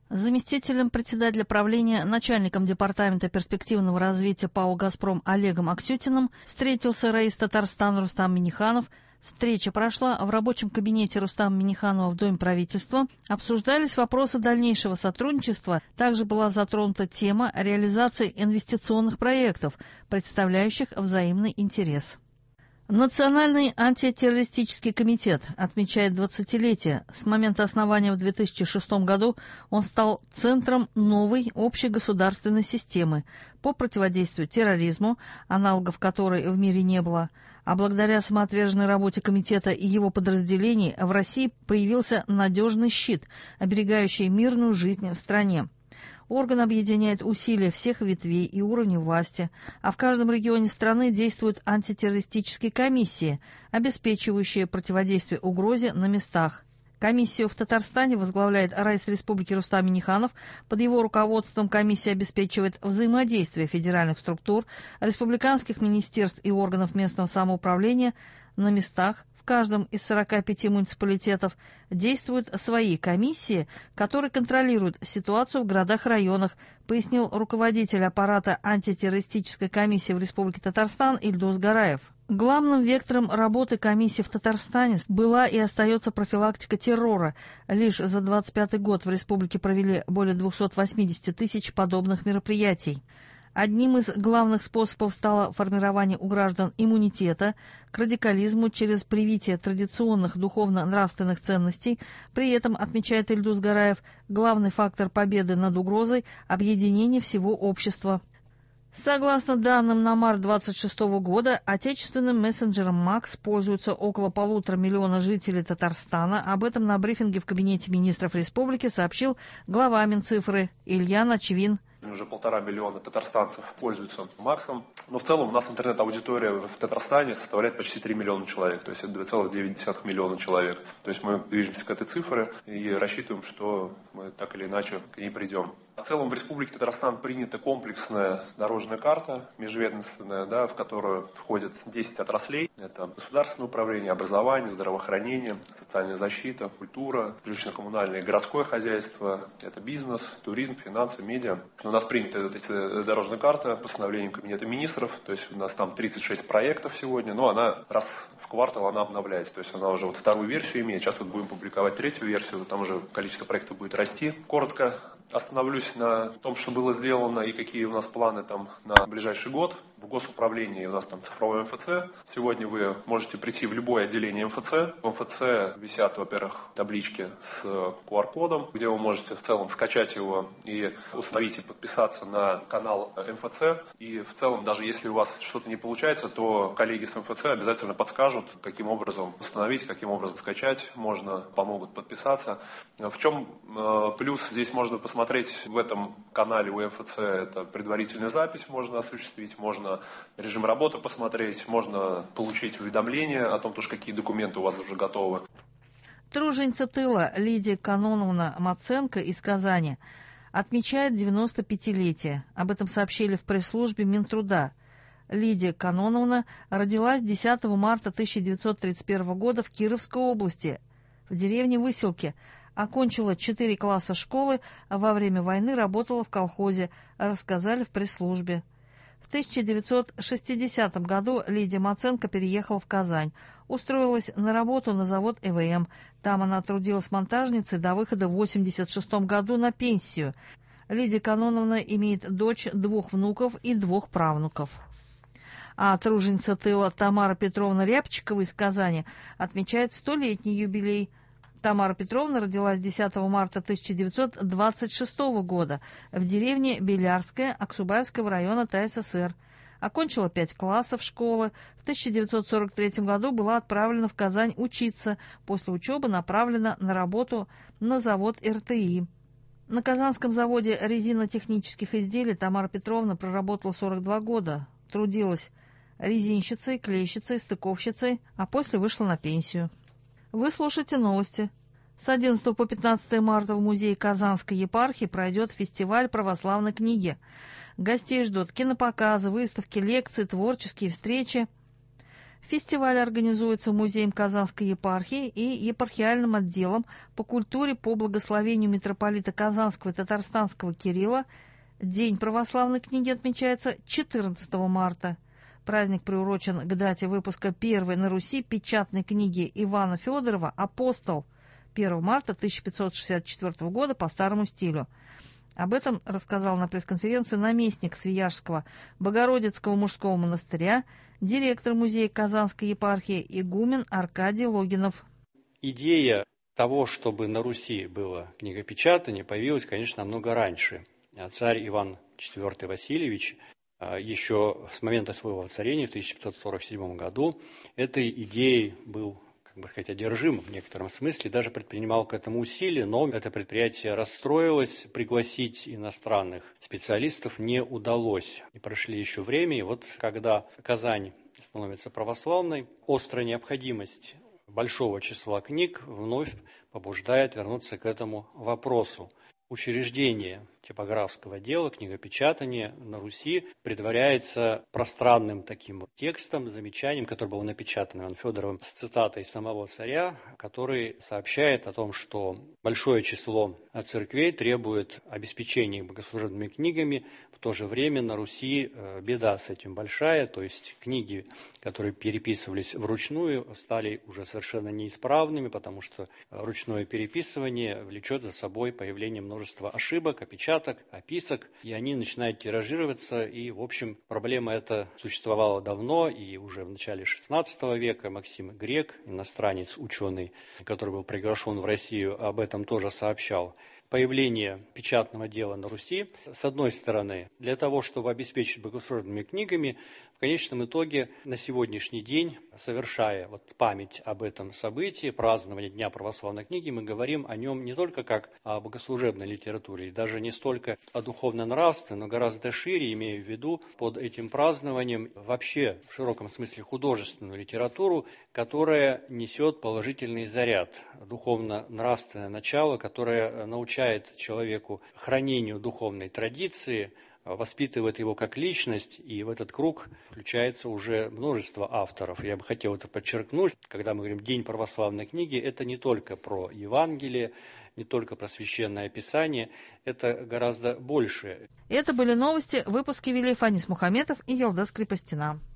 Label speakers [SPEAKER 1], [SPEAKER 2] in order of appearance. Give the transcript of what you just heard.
[SPEAKER 1] Заместителем председателя правления, начальником департамента перспективного развития ПАО «Газпром» Олегом Аксютиным встретился раис Татарстана Рустам Минниханов. Встреча прошла в рабочем кабинете Рустама Минниханова в Доме правительства. Обсуждались вопросы дальнейшего сотрудничества. Также была затронута тема реализации инвестиционных проектов, представляющих взаимный интерес. Национальный антитеррористический комитет отмечает 20-летие. С момента основания в 2006 году он стал центром новой общегосударственной системы по противодействию терроризму, аналогов которой в мире не было. А благодаря самоотверженной работе комитета и его подразделений в России появился надежный щит, оберегающий мирную жизнь в стране. Орган объединяет усилия всех ветвей и уровней власти, а в каждом регионе страны действуют антитеррористические комиссии, обеспечивающие противодействие угрозе на местах. Комиссию в Татарстане возглавляет раис Республики Рустам Минниханов. Под его руководством комиссия обеспечивает взаимодействие федеральных структур, республиканских министерств и органов местного самоуправления на местах. В каждом из 45 муниципалитетов действуют свои комиссии, которые контролируют ситуацию в городах-районах, пояснил руководитель аппарата антитеррористической комиссии в Республике Татарстан Ильдус Гараев. Главным вектором работы комиссии в Татарстане была и остается профилактика террора. Лишь за 2025 год в республике провели более 280 тысяч подобных мероприятий. Одним из главных способов стало формирование у граждан иммунитета к радикализму через привитие традиционных духовно-нравственных ценностей. При этом, отмечает Ильдус Гараев, главный фактор победы над угрозой – объединение всего общества. Согласно данным на март 2026 года, отечественным мессенджером МАКС пользуются около 1,5 миллиона жителей Татарстана. Об этом на брифинге в Кабинете министров республики сообщил глава Минцифры Ильян Очевин.
[SPEAKER 2] Уже 1,5 миллиона татарстанцев пользуются МАКСом. Но в целом у нас интернет-аудитория в Татарстане составляет почти 3 миллиона человек. То есть это 2,9 миллиона человек. То есть мы движемся к этой цифре и рассчитываем, что мы так или иначе к ней придем. В целом в Республике Татарстан принята комплексная дорожная карта, межведомственная, в которую входят 10 отраслей. Это государственное управление, образование, здравоохранение, социальная защита, культура, жилищно-коммунальное и городское хозяйство, это бизнес, туризм, финансы, медиа. У нас принята эта дорожная карта постановлением Кабинета министров, то есть у нас там 36 проектов сегодня, но она раз в квартал она обновляется, то есть она уже вторую версию имеет, сейчас будем публиковать третью версию, там уже количество проектов будет расти. Коротко остановлюсь на том, что было сделано и какие у нас планы там на ближайший год. В госуправлении у нас там цифровой МФЦ. Сегодня вы можете прийти в любое отделение МФЦ. В МФЦ висят, во-первых, таблички с QR-кодом, где вы можете в целом скачать его и установить и подписаться на канал МФЦ. И в целом, даже если у вас что-то не получается, то коллеги с МФЦ обязательно подскажут, каким образом установить, каким образом скачать. Можно, помогут подписаться. В чем плюс здесь можно посмотреть в этом канале у МФЦ? Это предварительная запись можно осуществить, можно режим работы посмотреть, можно получить уведомления о том, какие документы у вас уже готовы.
[SPEAKER 1] Труженица тыла Лидия Каноновна Маценко из Казани отмечает 95-летие. Об этом сообщили в пресс-службе Минтруда. Лидия Каноновна родилась 10 марта 1931 года в Кировской области, в деревне Выселки. Окончила 4 класса школы, а во время войны работала в колхозе, рассказали в пресс-службе. В 1960 году Лидия Маценко переехала в Казань, устроилась на работу на завод ЭВМ. Там она трудилась монтажницей до выхода в 1986 году на пенсию. Лидия Каноновна имеет дочь, 2 внуков и 2 правнуков. А труженица тыла Тамара Петровна Рябчикова из Казани отмечает 100-летний юбилей. Тамара Петровна родилась 10 марта 1926 года в деревне Белярская Аксубаевского района ТССР. Окончила 5 классов школы. В 1943 году была отправлена в Казань учиться. После учебы направлена на работу на завод РТИ. На Казанском заводе резинотехнических изделий Тамара Петровна проработала 42 года. Трудилась резинщицей, клейщицей, стыковщицей, а после вышла на пенсию. Вы слушаете новости. С 11 по 15 марта в музее Казанской епархии пройдет фестиваль православной книги. Гостей ждут кинопоказы, выставки, лекции, творческие встречи. Фестиваль организуется Музеем Казанской епархии и епархиальным отделом по культуре по благословению митрополита Казанского и Татарстанского Кирилла. День православной книги отмечается 14 марта. Праздник приурочен к дате выпуска первой на Руси печатной книги Ивана Федорова «Апостол» 1 марта 1564 года по старому стилю. Об этом рассказал на пресс-конференции наместник Свияжского Богородицкого мужского монастыря, директор музея Казанской епархии игумен Аркадий Логинов.
[SPEAKER 3] Идея того, чтобы на Руси было книгопечатание, появилась, конечно, намного раньше. Царь Иван IV Васильевич еще с момента своего воцарения в 1547 году этой идеей был, одержим в некотором смысле, даже предпринимал к этому усилия, но это предприятие расстроилось, пригласить иностранных специалистов не удалось. И прошли еще время, и вот когда Казань становится православной, острая необходимость большого числа книг вновь побуждает вернуться к этому вопросу. Учреждение типографского дела, книгопечатания на Руси предваряется пространным таким текстом, замечанием, которое было напечатано Иваном Федоровым с цитатой самого царя, который сообщает о том, что большое число церквей требует обеспечения богослужебными книгами. В то же время на Руси беда с этим большая, то есть книги, которые переписывались вручную, стали уже совершенно неисправными, потому что ручное переписывание влечет за собой появление множества ошибок, опечаток, описок, и они начинают тиражироваться, и, в общем, проблема эта существовала давно, и уже в начале XVI века Максим Грек, иностранец, ученый, который был приглашен в Россию, об этом тоже сообщал. Появление печатного дела на Руси, с одной стороны, для того, чтобы обеспечить богослужебными книгами, в конечном итоге на сегодняшний день, совершая память об этом событии, празднование Дня православной книги, мы говорим о нем не только как о богослужебной литературе, и даже не столько о духовно-нравственной, но гораздо шире, имея в виду под этим празднованием вообще в широком смысле художественную литературу, которая несет положительный заряд, духовно-нравственное начало, которое научает человеку хранению духовной традиции, воспитывает его как личность, и в этот круг включается уже множество авторов. Я бы хотел это подчеркнуть, когда мы говорим «День православной книги», это не только про Евангелие, не только про Священное Писание, это гораздо больше.
[SPEAKER 1] Это были новости, выпуски вели Фанис Мухаметов и Елдас Крепостина.